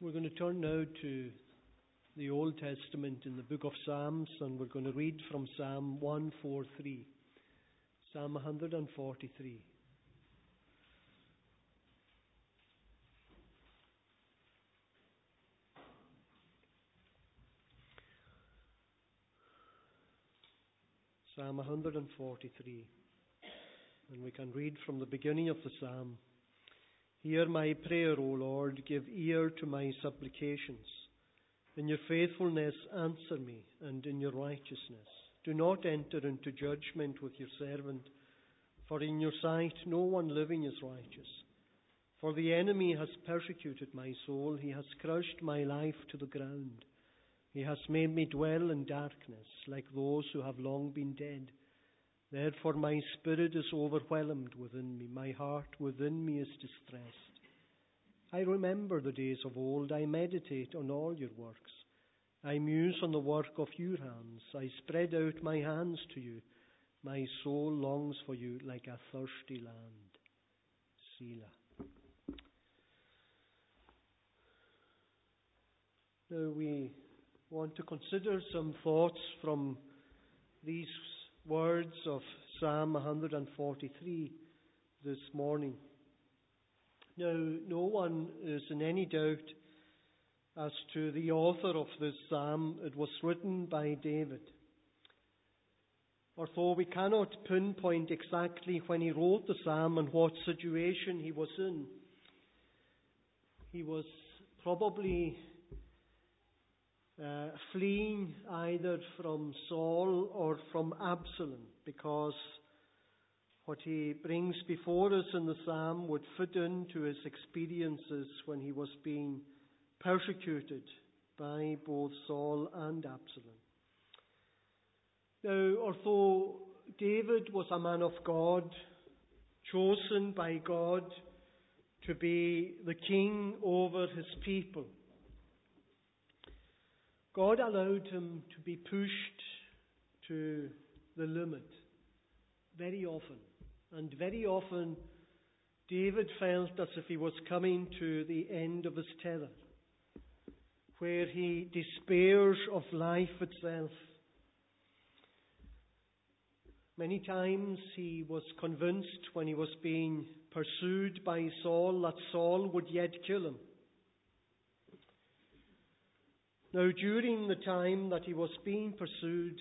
We're going to turn now to the Old Testament in the book of Psalms, and we're going to read from Psalm 143. Psalm 143. Psalm 143. And we can read from the beginning of the psalm. Hear my prayer, O Lord, give ear to my supplications. In your faithfulness answer me, and in your righteousness. Do not enter into judgment with your servant, for in your sight no one living is righteous. For the enemy has persecuted my soul, he has crushed my life to the ground. He has made me dwell in darkness, like those who have long been dead. Therefore my spirit is overwhelmed within me, my heart within me is distressed. I remember the days of old, I meditate on all your works. I muse on the work of your hands, I spread out my hands to you. My soul longs for you like a thirsty land. Selah. Now we want to consider some thoughts from these words of Psalm 143 this morning. Now, no one is in any doubt as to the author of this psalm. It was written by David. Although we cannot pinpoint exactly when he wrote the psalm and what situation he was in, he was probably fleeing either from Saul or from Absalom, because what he brings before us in the psalm would fit into his experiences when he was being persecuted by both Saul and Absalom. Now, although David was a man of God, chosen by God to be the king over his people, God allowed him to be pushed to the limit very often. And very often David felt as if he was coming to the end of his tether, where he despairs of life itself. Many times he was convinced when he was being pursued by Saul that Saul would yet kill him. Now, during the time that he was being pursued,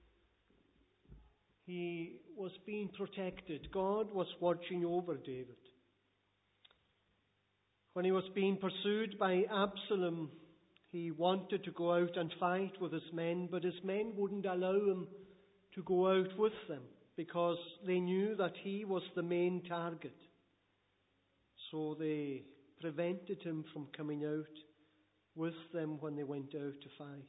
he was being protected. God was watching over David. When he was being pursued by Absalom, he wanted to go out and fight with his men, but his men wouldn't allow him to go out with them because they knew that he was the main target. So they prevented him from coming out with them when they went out to fight.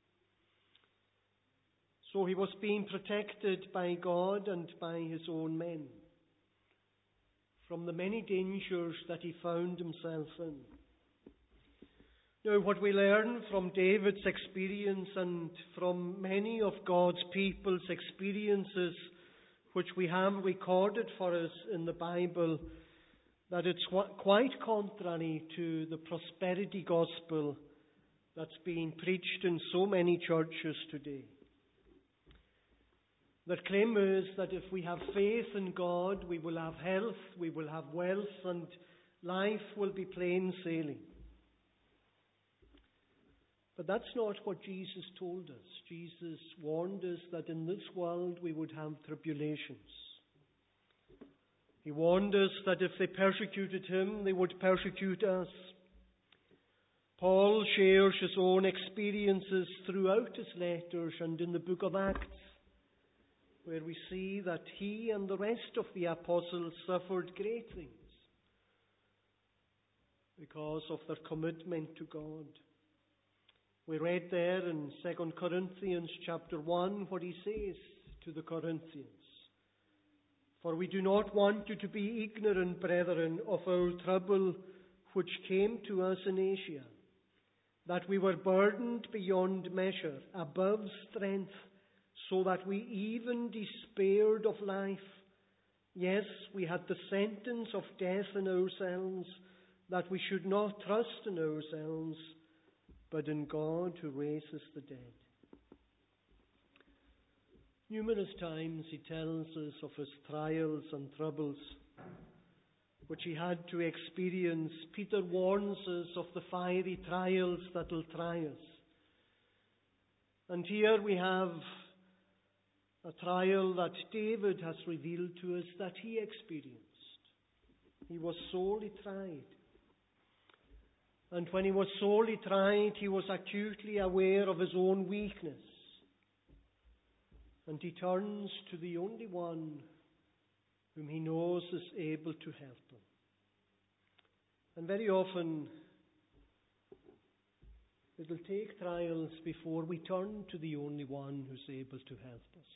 So he was being protected by God and by his own men from the many dangers that he found himself in. Now, what we learn from David's experience and from many of God's people's experiences, which we have recorded for us in the Bible, that it's quite contrary to the prosperity gospel that's being preached in so many churches today. Their claim is that if we have faith in God, we will have health, we will have wealth, and life will be plain sailing. But that's not what Jesus told us. Jesus warned us that in this world we would have tribulations. He warned us that if they persecuted him, they would persecute us. Paul shares his own experiences throughout his letters and in the book of Acts, where we see that he and the rest of the apostles suffered great things because of their commitment to God. We read there in 2 Corinthians chapter 1 what he says to the Corinthians. For we do not want you to be ignorant, brethren, of our trouble which came to us in Asia, that we were burdened beyond measure, above strength, so that we even despaired of life. Yes, we had the sentence of death in ourselves, that we should not trust in ourselves, but in God who raises the dead. Numerous times he tells us of his trials and troubles which he had to experience. Peter warns us of the fiery trials that will try us. And here we have a trial that David has revealed to us that he experienced. He was sorely tried. And when he was sorely tried, he was acutely aware of his own weakness. And he turns to the only one whom he knows is able to help him. And very often, it will take trials before we turn to the only one who's able to help us.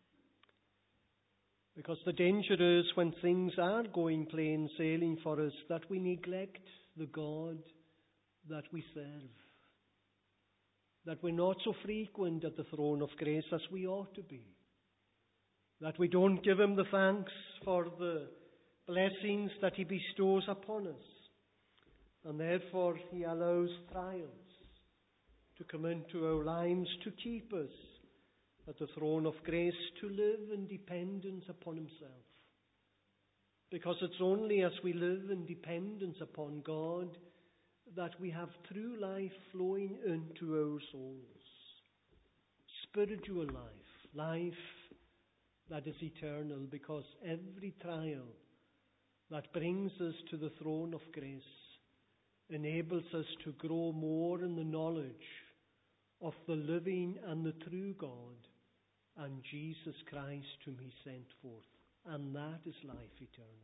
Because the danger is when things are going plain sailing for us that we neglect the God that we serve. That we're not so frequent at the throne of grace as we ought to be. That we don't give him the thanks for the blessings that he bestows upon us. And therefore he allows trials to come into our lives to keep us at the throne of grace, to live in dependence upon himself. Because it's only as we live in dependence upon God that we have true life flowing into our souls. Spiritual life, life that is eternal, because every trial that brings us to the throne of grace enables us to grow more in the knowledge of the living and the true God and Jesus Christ whom he sent forth. And that is life eternal.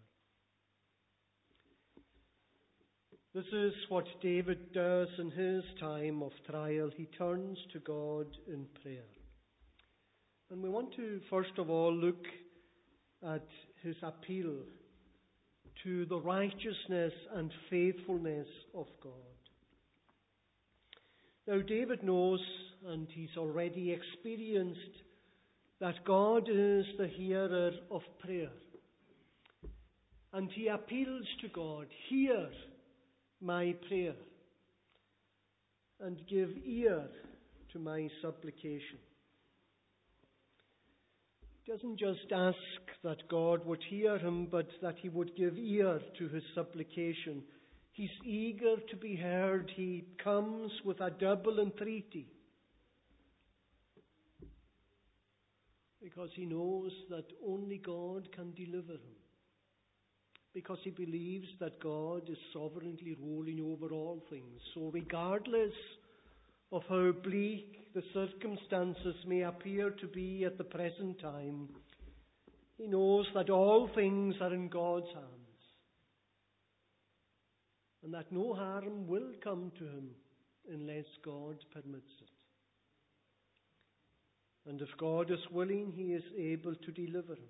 This is what David does in his time of trial. He turns to God in prayer. And we want to first of all look at his appeal to the righteousness and faithfulness of God. Now David knows, and he's already experienced, that God is the hearer of prayer. And he appeals to God, hear my prayer and give ear to my supplication. He doesn't just ask that God would hear him, but that he would give ear to his supplication. He's eager to be heard. He comes with a double entreaty, because he knows that only God can deliver him. Because he believes that God is sovereignly ruling over all things. So regardless of how bleak the circumstances may appear to be at the present time, he knows that all things are in God's hands, and that no harm will come to him unless God permits it. And if God is willing, he is able to deliver him.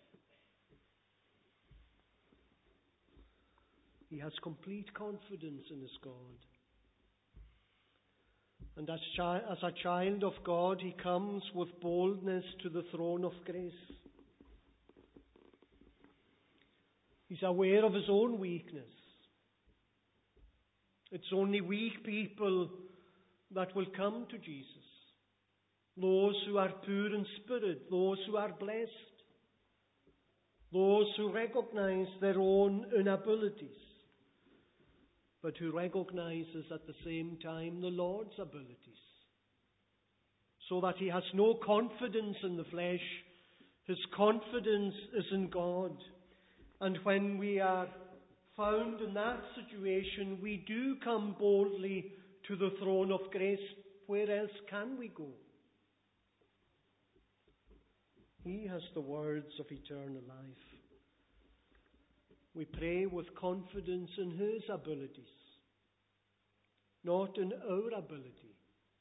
He has complete confidence in his God. And as a child of God, he comes with boldness to the throne of grace. He's aware of his own weakness. It's only weak people that will come to Jesus. Those who are poor in spirit, those who are blessed, those who recognize their own inabilities, but who recognizes at the same time the Lord's abilities. So that he has no confidence in the flesh. His confidence is in God. And when we are found in that situation, we do come boldly to the throne of grace. Where else can we go? He has the words of eternal life. We pray with confidence in his abilities, not in our ability.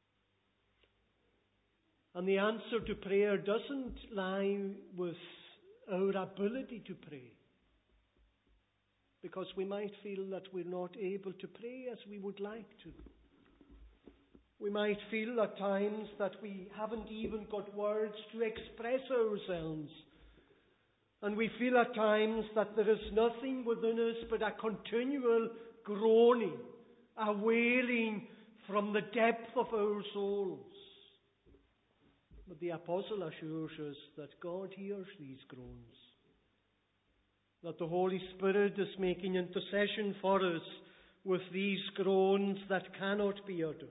And the answer to prayer doesn't lie with our ability to pray, because we might feel that we're not able to pray as we would like to. We might feel at times that we haven't even got words to express ourselves And we feel at times that there is nothing within us but a continual groaning, a wailing from the depth of our souls. But the apostle assures us that God hears these groans, that the Holy Spirit is making intercession for us with these groans that cannot be uttered.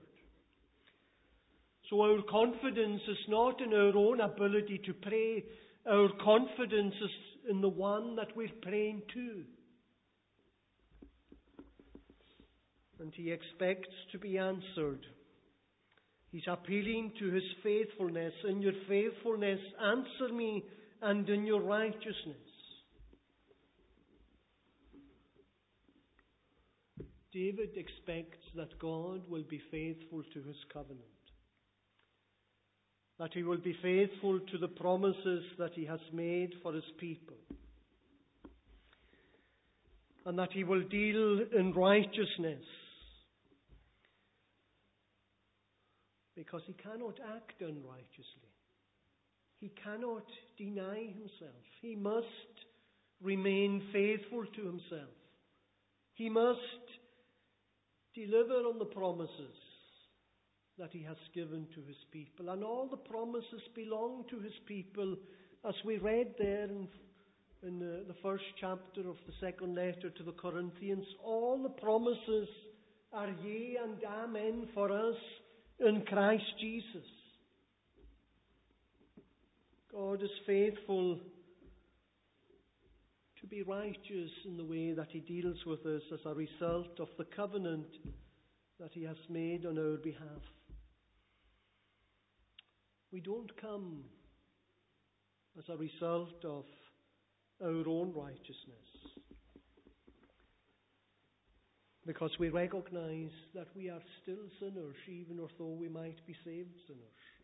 So our confidence is not in our own ability to pray. Our confidence is in the one that we're praying to. And he expects to be answered. He's appealing to his faithfulness. In your faithfulness, answer me, and in your righteousness. David expects that God will be faithful to his covenant, that he will be faithful to the promises that he has made for his people, and that he will deal in righteousness, because he cannot act unrighteously. He cannot deny himself. He must remain faithful to himself. He must deliver on the promises that he has given to his people. And all the promises belong to his people, as we read there in the first chapter of the second letter to the Corinthians. All the promises are yea and amen for us in Christ Jesus. God is faithful to be righteous in the way that he deals with us as a result of the covenant that he has made on our behalf. We don't come as a result of our own righteousness, because we recognize that we are still sinners, even though we might be saved sinners.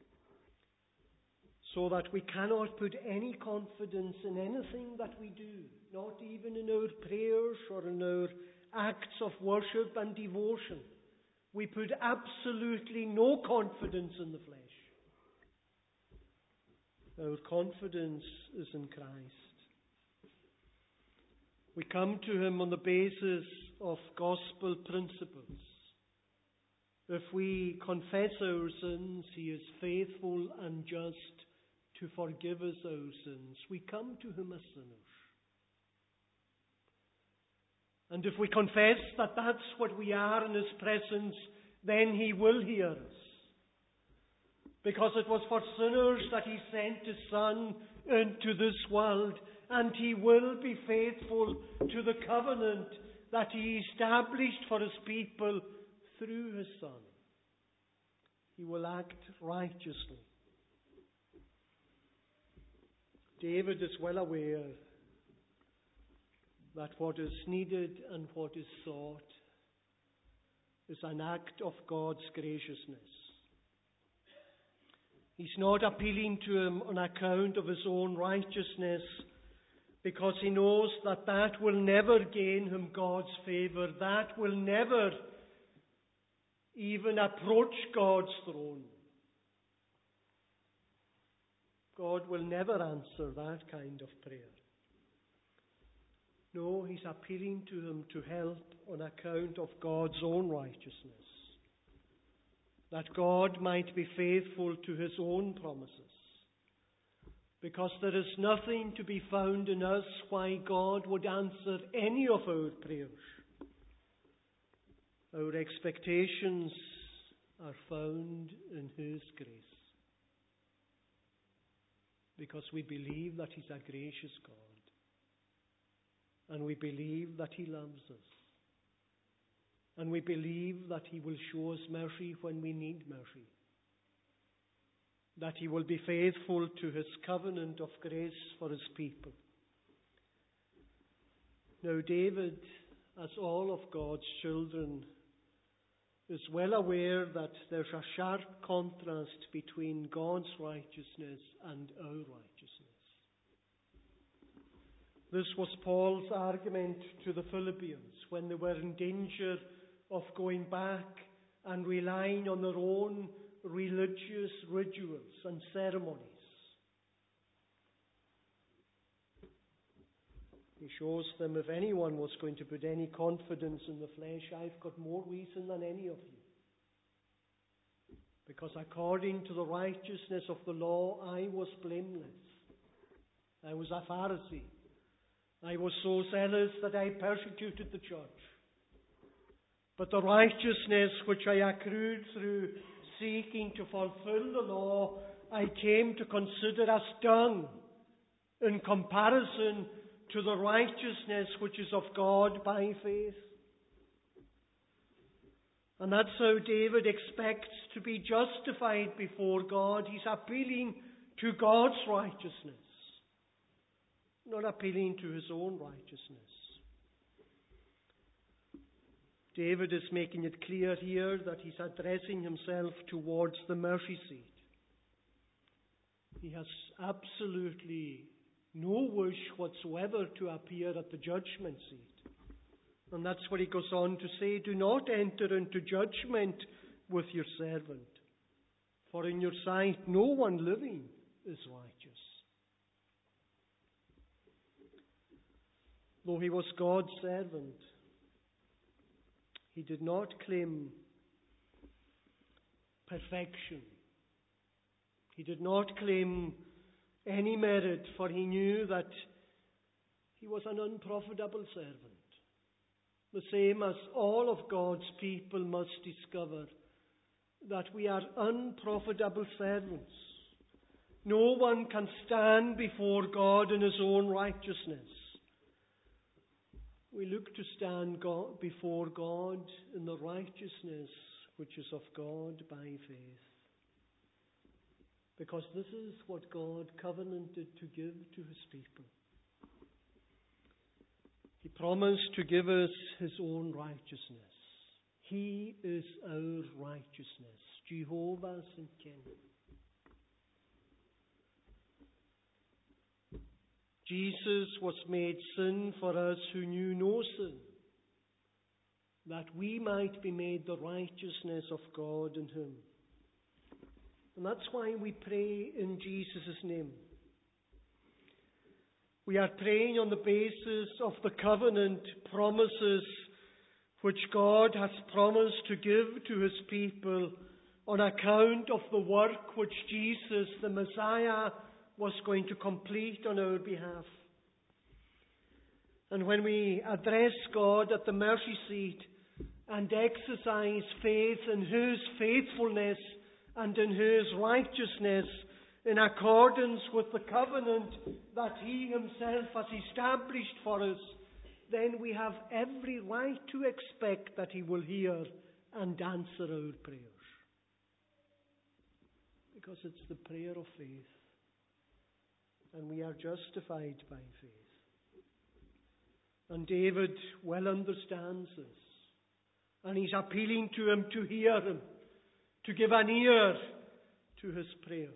So that we cannot put any confidence in anything that we do, not even in our prayers or in our acts of worship and devotion. We put absolutely no confidence in the flesh. Our confidence is in Christ. We come to him on the basis of gospel principles. If we confess our sins, he is faithful and just to forgive us our sins. We come to him as sinners. And if we confess that that's what we are in his presence, then he will hear us. Because it was for sinners that he sent his Son into this world, and he will be faithful to the covenant that he established for his people through his Son. He will act righteously. David is well aware that what is needed and what is sought is an act of God's graciousness. He's not appealing to him on account of his own righteousness, because he knows that that will never gain him God's favor. That will never even approach God's throne. God will never answer that kind of prayer. No, he's appealing to him to help on account of God's own righteousness, that God might be faithful to his own promises. Because there is nothing to be found in us why God would answer any of our prayers. Our expectations are found in his grace. Because we believe that he's a gracious God. And we believe that he loves us. And we believe that he will show us mercy when we need mercy. That he will be faithful to his covenant of grace for his people. Now David, as all of God's children, is well aware that there's a sharp contrast between God's righteousness and our righteousness. This was Paul's argument to the Philippians when they were in danger of going back and relying on their own religious rituals and ceremonies. He shows them, if anyone was going to put any confidence in the flesh, I've got more reason than any of you. Because according to the righteousness of the law, I was blameless. I was a Pharisee. I was so zealous that I persecuted the church. But the righteousness which I accrued through seeking to fulfill the law, I came to consider as dung in comparison to the righteousness which is of God by faith. And that's how David expects to be justified before God. He's appealing to God's righteousness, not appealing to his own righteousness. David is making it clear here that he's addressing himself towards the mercy seat. He has absolutely no wish whatsoever to appear at the judgment seat. And that's what he goes on to say, do not enter into judgment with your servant, for in your sight no one living is righteous. Though he was God's servant, he did not claim perfection. He did not claim any merit, for he knew that he was an unprofitable servant. The same as all of God's people must discover that we are unprofitable servants. No one can stand before God in his own righteousness. We look to stand before God in the righteousness which is of God by faith. Because this is what God covenanted to give to his people. He promised to give us his own righteousness. He is our righteousness. Jehovah Tsidkenu. Jesus was made sin for us who knew no sin, that we might be made the righteousness of God in him. And that's why we pray in Jesus' name. We are praying on the basis of the covenant promises which God has promised to give to his people on account of the work which Jesus, the Messiah, was going to complete on our behalf. And when we address God at the mercy seat and exercise faith in his faithfulness and in his righteousness, in accordance with the covenant that he himself has established for us, then we have every right to expect that he will hear and answer our prayers. Because it's the prayer of faith. And we are justified by faith. And David well understands this. And he's appealing to him to hear him, to give an ear to his prayers.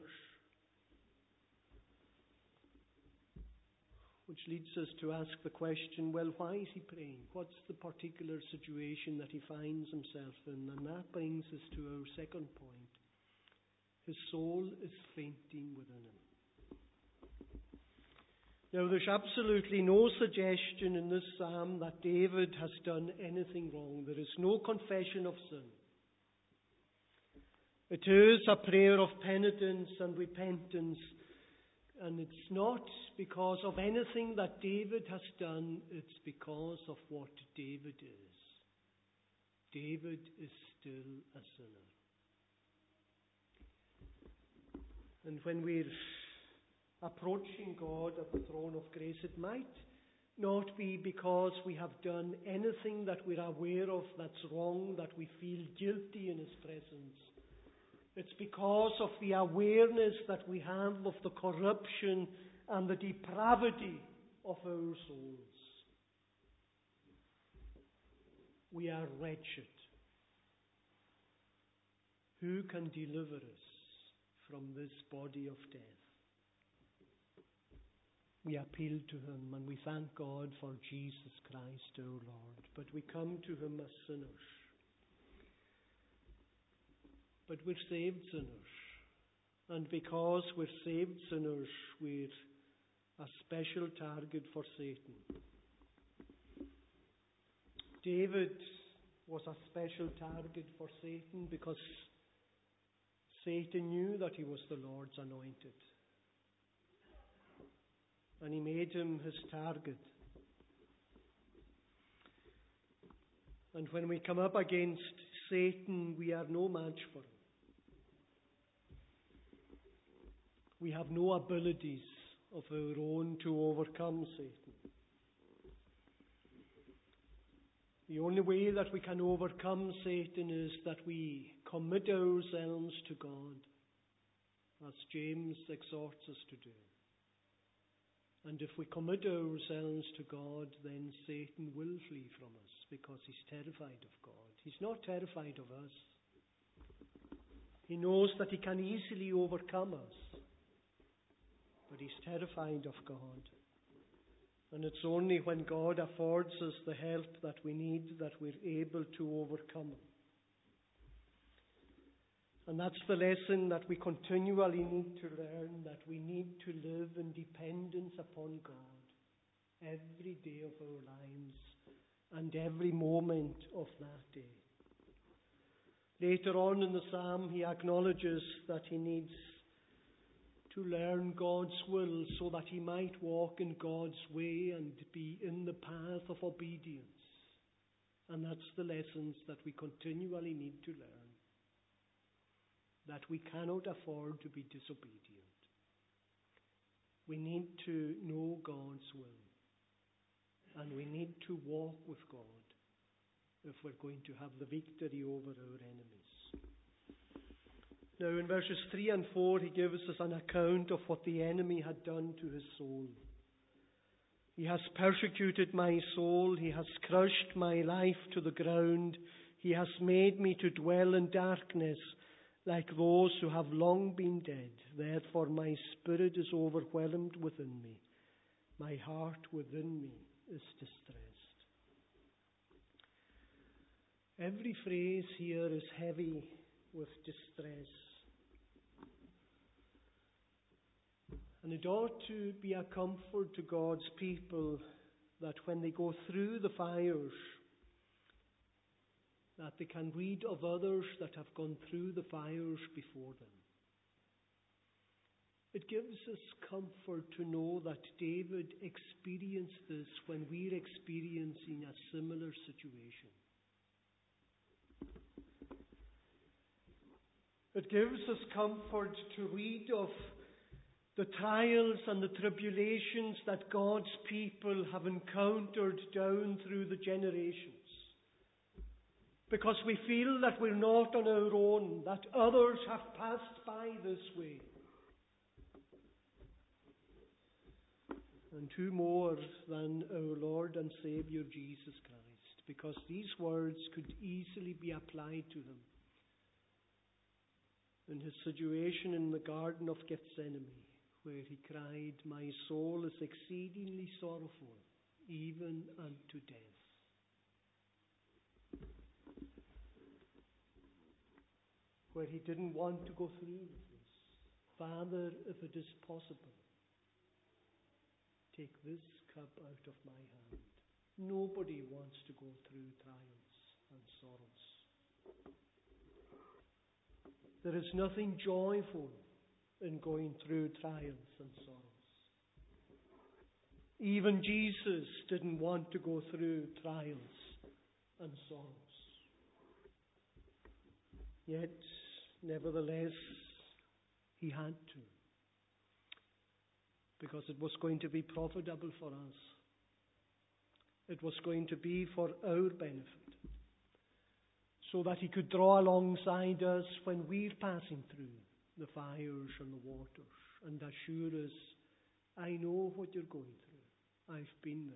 Which leads us to ask the question, well, why is he praying? What's the particular situation that he finds himself in? And that brings us to our second point. His soul is fainting within him. Now, there's absolutely no suggestion in this psalm that David has done anything wrong. There is no confession of sin. It is a prayer of penitence and repentance, and it's not because of anything that David has done, it's because of what David is. David is still a sinner. And when we're approaching God at the throne of grace, it might not be because we have done anything that we're aware of that's wrong, that we feel guilty in his presence. It's because of the awareness that we have of the corruption and the depravity of our souls. We are wretched. Who can deliver us from this body of death? We appeal to him and we thank God for Jesus Christ our Lord. But we come to him as sinners. But we're saved sinners. And because we're saved sinners, we're a special target for Satan. David was a special target for Satan because Satan knew that he was the Lord's anointed. And he made him his target. And when we come up against Satan, we are no match for him. We have no abilities of our own to overcome Satan. The only way that we can overcome Satan is that we commit ourselves to God, as James exhorts us to do. And if we commit ourselves to God, then Satan will flee from us because he's terrified of God. He's not terrified of us. He knows that he can easily overcome us, but he's terrified of God. And it's only when God affords us the help that we need that we're able to overcome him. And that's the lesson that we continually need to learn, that we need to live in dependence upon God every day of our lives and every moment of that day. Later on in the psalm, he acknowledges that he needs to learn God's will so that he might walk in God's way and be in the path of obedience. And that's the lessons that we continually need to learn. That we cannot afford to be disobedient. We need to know God's will. And we need to walk with God if we're going to have the victory over our enemies. Now in verses 3 and 4 he gives us an account of what the enemy had done to his soul. He has persecuted my soul. He has crushed my life to the ground. He has made me to dwell in darkness like those who have long been dead. Therefore my spirit is overwhelmed within me. My heart within me is distressed. Every phrase here is heavy with distress. And it ought to be a comfort to God's people that when they go through the fires, that they can read of others that have gone through the fires before them. It gives us comfort to know that David experienced this when we're experiencing a similar situation. It gives us comfort to read of the trials and the tribulations that God's people have encountered down through the generations. Because we feel that we're not on our own, that others have passed by this way. And who more than our Lord and Saviour Jesus Christ? Because these words could easily be applied to him in his situation in the Garden of Gethsemane, where he cried, "My soul is exceedingly sorrowful, even unto death." Where he didn't want to go through this. "Father, if it is possible, take this cup out of my hand." Nobody wants to go through trials and sorrows. There is nothing joyful in going through trials and sorrows. Even Jesus didn't want to go through trials and sorrows. Yet, nevertheless, he had to. Because it was going to be profitable for us. It was going to be for our benefit. So that he could draw alongside us when we're passing through the fires and the waters and assure us, "I know what you're going through. I've been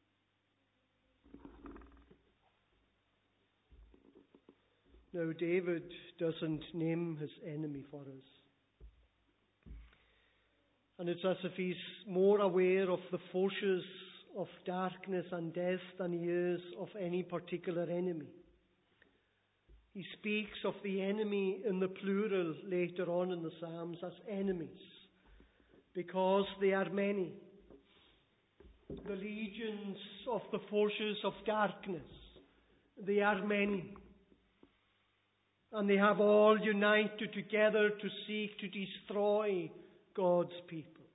there." Now, David doesn't name his enemy for us. And it's as if he's more aware of the forces of darkness and death than he is of any particular enemy. He speaks of the enemy in the plural later on in the Psalms as enemies, because they are many. The legions of the forces of darkness They are many. And they have all united together to seek to destroy God's people.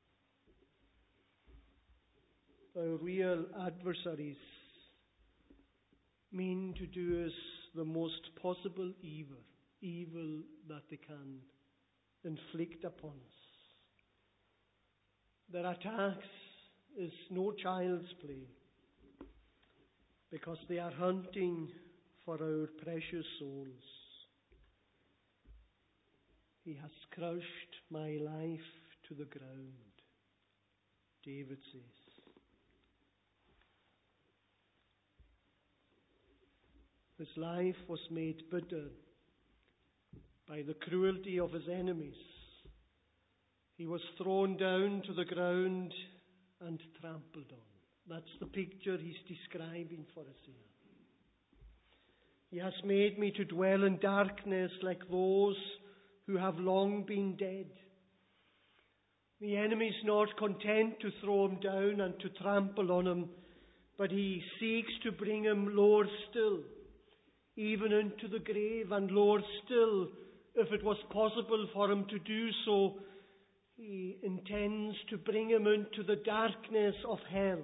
Our real adversaries mean to do us the most possible evil that they can inflict upon us. Their attacks is no child's play, because they are hunting for our precious souls. He has crushed my life to the ground, David says. His life was made bitter by the cruelty of his enemies. He was thrown down to the ground and trampled on. That's the picture he's describing for us here. He has made me to dwell in darkness like those who have long been dead. The enemy's not content to throw him down and to trample on him, but he seeks to bring him lower still, even into the grave, and lower still, if it was possible for him to do so, he intends to bring him into the darkness of hell.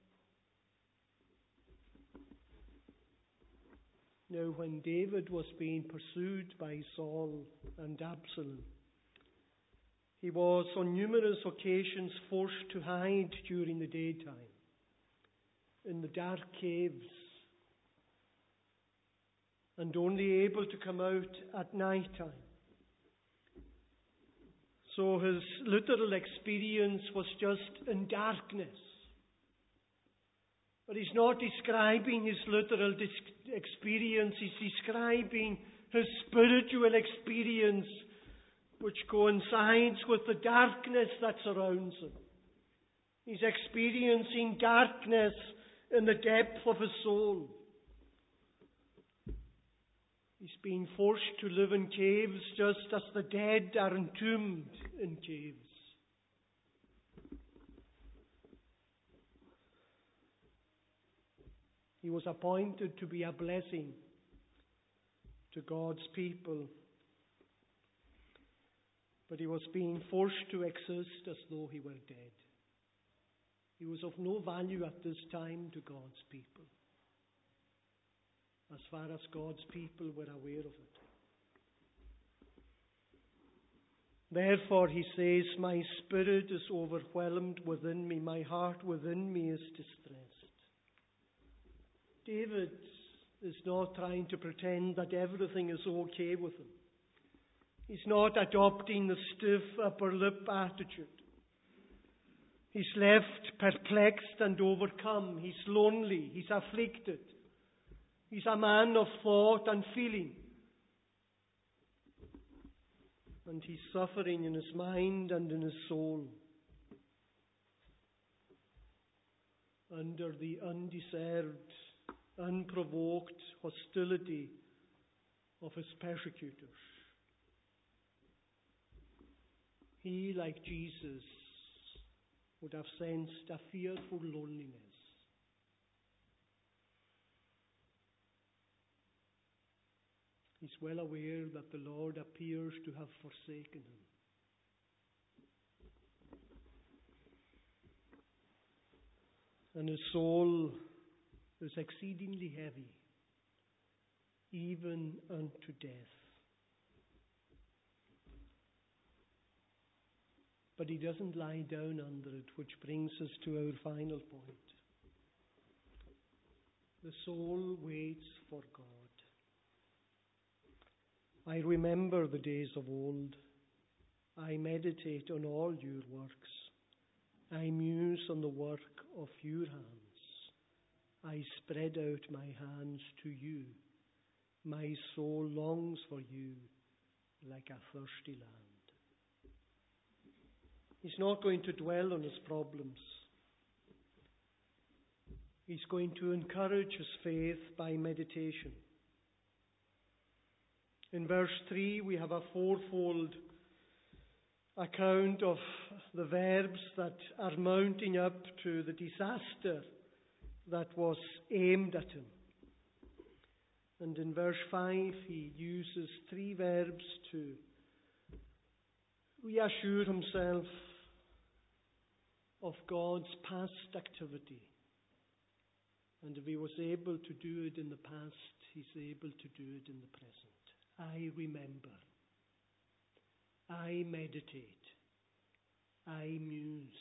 Now, when David was being pursued by Saul and Absalom, he was on numerous occasions forced to hide during the daytime in the dark caves, and only able to come out at night time. So his literal experience was just in darkness. But he's not describing his literal experience, he's describing his spiritual experience, which coincides with the darkness that surrounds him. He's experiencing darkness in the depth of his soul. He's being forced to live in caves just as the dead are entombed in caves. He was appointed to be a blessing to God's people, but he was being forced to exist as though he were dead. He was of no value at this time to God's people, as far as God's people were aware of it. Therefore, he says, my spirit is overwhelmed within me, my heart within me is distressed. David is not trying to pretend that everything is okay with him. He's not adopting the stiff upper lip attitude. He's left perplexed and overcome. He's lonely. He's afflicted. He's a man of thought and feeling. And he's suffering in his mind and in his soul under the undeserved, unprovoked hostility of his persecutors. He, like Jesus, would have sensed a fearful loneliness. He's well aware that the Lord appears to have forsaken him. And his soul is exceedingly heavy, even unto death. But he doesn't lie down under it, which brings us to our final point. The soul waits for God. I remember the days of old. I meditate on all your works. I muse on the work of your hands. I spread out my hands to you. My soul longs for you like a thirsty land. He's not going to dwell on his problems. He's going to encourage his faith by meditation. In verse 3, we have a fourfold account of the verbs that are mounting up to the disaster that was aimed at him. And in verse 5 he uses three verbs to reassure himself of God's past activity. And if he was able to do it in the past, he's able to do it in the present. I remember. I meditate. I muse.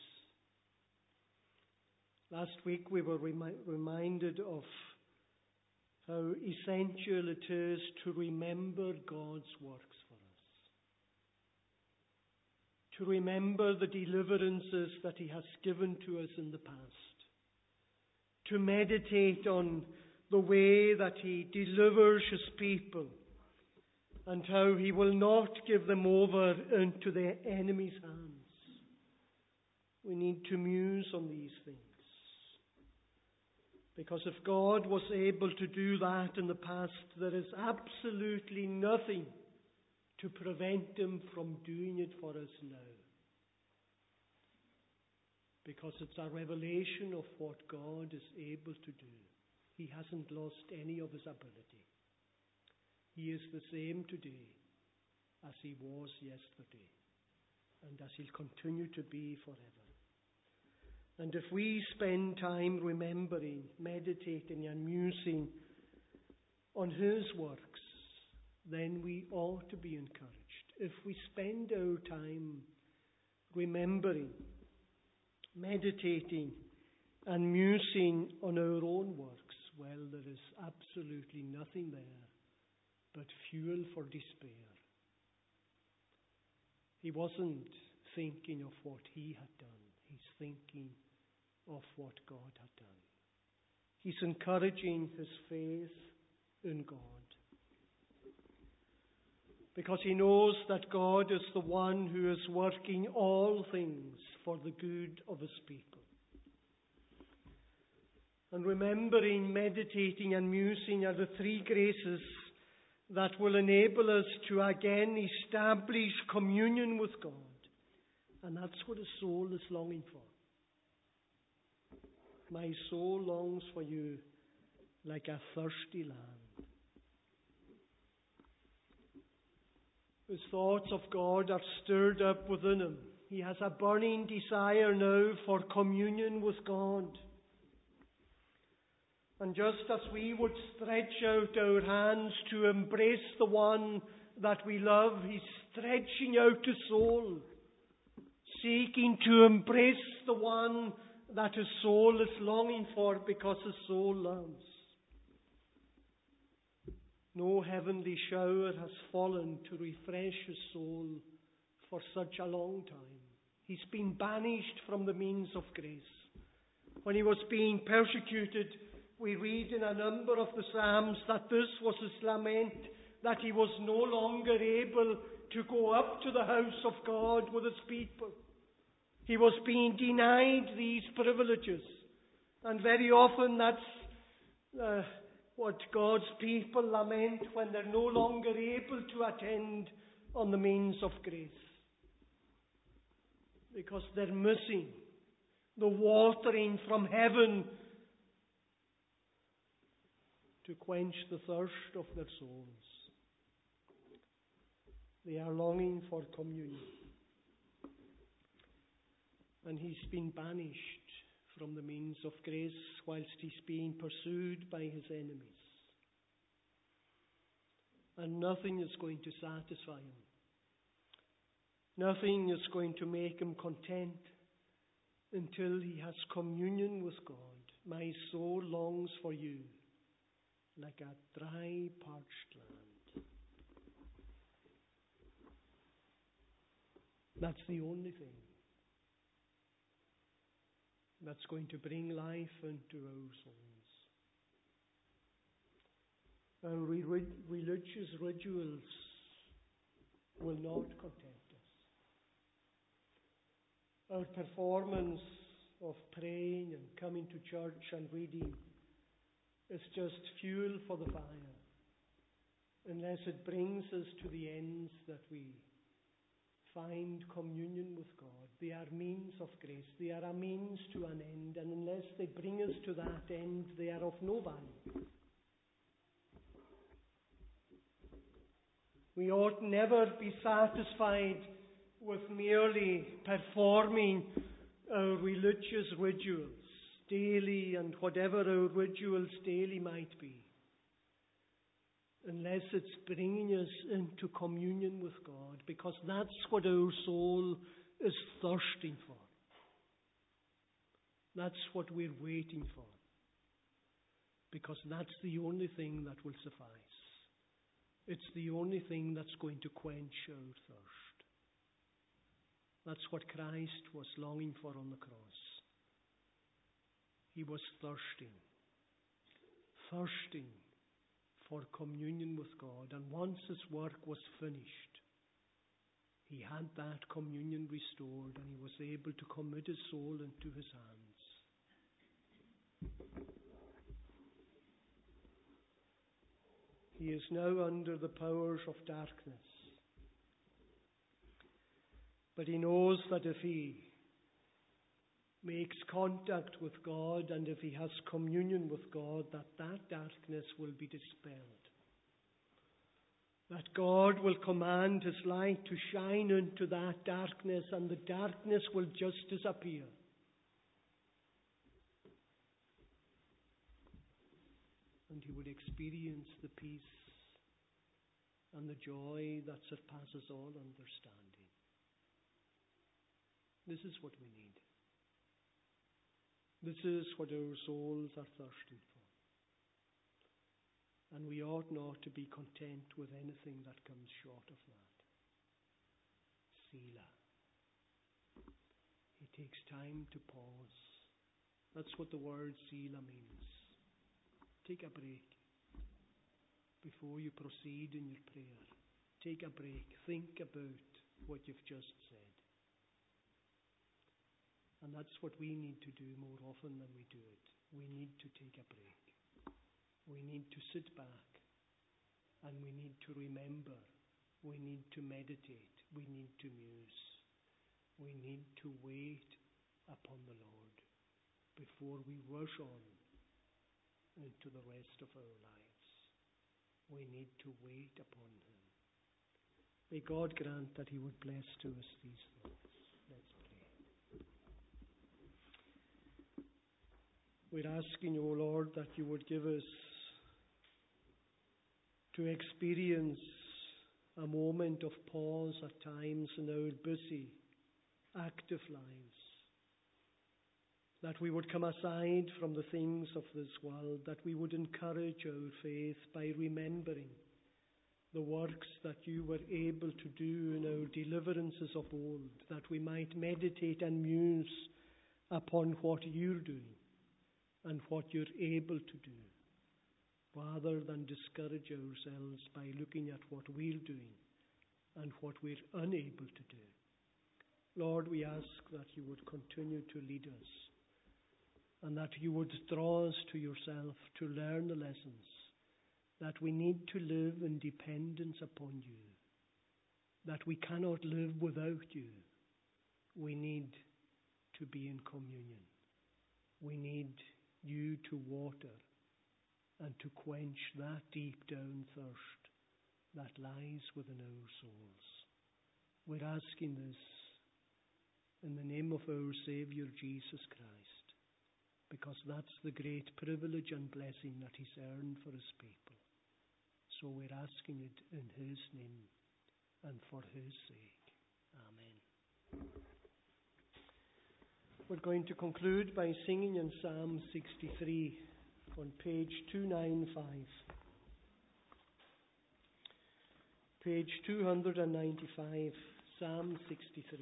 Last week we were reminded of how essential it is to remember God's works for us. To remember the deliverances that he has given to us in the past. To meditate on the way that he delivers his people and how he will not give them over into the enemy's hands. We need to muse on these things. Because if God was able to do that in the past, there is absolutely nothing to prevent him from doing it for us now. Because it's a revelation of what God is able to do. He hasn't lost any of his ability. He is the same today as he was yesterday, and as he'll continue to be forever. And if we spend time remembering, meditating and musing on his works, then we ought to be encouraged. If we spend our time remembering, meditating and musing on our own works, well, there is absolutely nothing there but fuel for despair. He wasn't thinking of what he had done. He's thinking of what God had done. He's encouraging his faith in God. Because he knows that God is the one who is working all things for the good of his people. And remembering, meditating and musing are the three graces that will enable us to again establish communion with God. And that's what the soul is longing for. My soul longs for you like a thirsty land. His thoughts of God are stirred up within him. He has a burning desire now for communion with God. And just as we would stretch out our hands to embrace the one that we love, he's stretching out his soul, seeking to embrace the one that his soul is longing for because his soul loves. No heavenly shower has fallen to refresh his soul for such a long time. He's been banished from the means of grace. When he was being persecuted, we read in a number of the Psalms that this was his lament, that he was no longer able to go up to the house of God with his people. He was being denied these privileges. And very often that's what God's people lament when they're no longer able to attend on the means of grace. Because they're missing the watering from heaven to quench the thirst of their souls. They are longing for communion. And he's been banished from the means of grace whilst he's being pursued by his enemies. And nothing is going to satisfy him. Nothing is going to make him content until he has communion with God. My soul longs for you like a dry, parched land. That's the only thing that's going to bring life into our souls. Our religious rituals will not content us. Our performance of praying and coming to church and reading is just fuel for the fire, unless it brings us to the ends that we find communion with God. They are means of grace. They are a means to an end. And unless they bring us to that end, they are of no value. We ought never be satisfied with merely performing our religious rituals daily and whatever our rituals daily might be, unless it's bringing us into communion with God, because that's what our soul is thirsting for. That's what we're waiting for, because that's the only thing that will suffice. It's the only thing that's going to quench our thirst. That's what Christ was longing for on the cross. He was thirsting for communion with God. And once his work was finished, he had that communion restored, and he was able to commit his soul into his hands. He is now under the powers of darkness. But he knows that if he makes contact with God and if he has communion with God, that darkness will be dispelled. That God will command his light to shine into that darkness, and the darkness will just disappear. And he would experience the peace and the joy that surpasses all understanding. This is what we need. This is what our souls are thirsting for. And we ought not to be content with anything that comes short of that. Selah. It takes time to pause. That's what the word Selah means. Take a break before you proceed in your prayer. Take a break. Think about what you've just said. And that's what we need to do more often than we do it. We need to take a break. We need to sit back, and we need to remember. We need to meditate. We need to muse. We need to wait upon the Lord before we rush on into the rest of our lives. We need to wait upon him. May God grant that he would bless to us these thoughts. Let's pray. We're asking, O Lord, that you would give us to experience a moment of pause at times in our busy, active lives. That we would come aside from the things of this world, that we would encourage our faith by remembering the works that you were able to do in our deliverances of old, that we might meditate and muse upon what you're doing and what you're able to do, rather than discourage ourselves by looking at what we're doing and what we're unable to do. Lord, we ask that you would continue to lead us, and that you would draw us to yourself to learn the lessons, that we need to live in dependence upon you, that we cannot live without you. We need to be in communion. We need you to water and to quench that deep down thirst that lies within our souls. We're asking this in the name of our Saviour Jesus Christ, because that's the great privilege and blessing that he's earned for his people. So we're asking it in his name and for his sake. Amen. We're going to conclude by singing in Psalm 63 on page 295. Page 295, Psalm 63.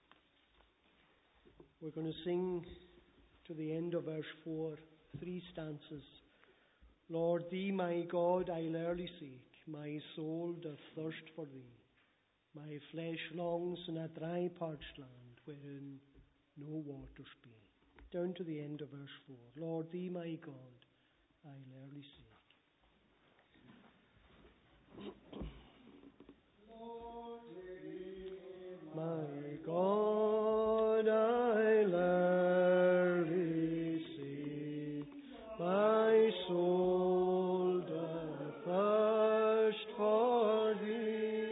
We're going to sing to the end of verse 4, 3 stanzas. Lord, thee, my God, I'll early seek. My soul doth thirst for thee. My flesh longs in a dry, parched land, wherein no waters be. Down to the end of verse 4. Lord, thee, my God, I'll early seek. Lord, thee, my God, I'll early seek. My soul doth thirst for thee.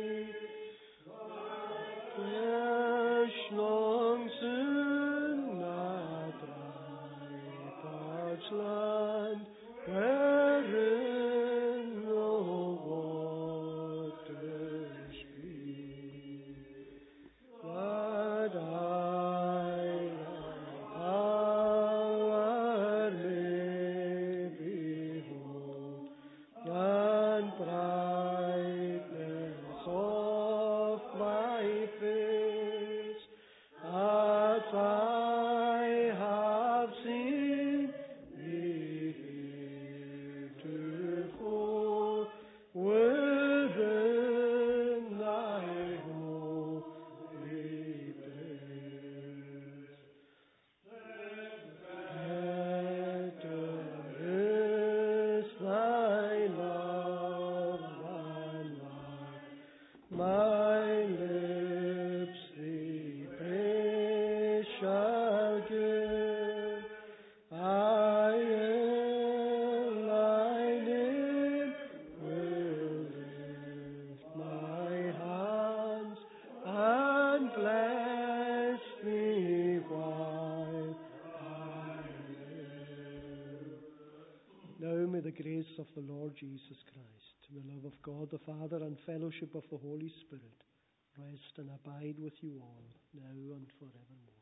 the grace of the Lord Jesus Christ, the love of God the Father, and fellowship of the Holy Spirit rest and abide with you all, now and forevermore.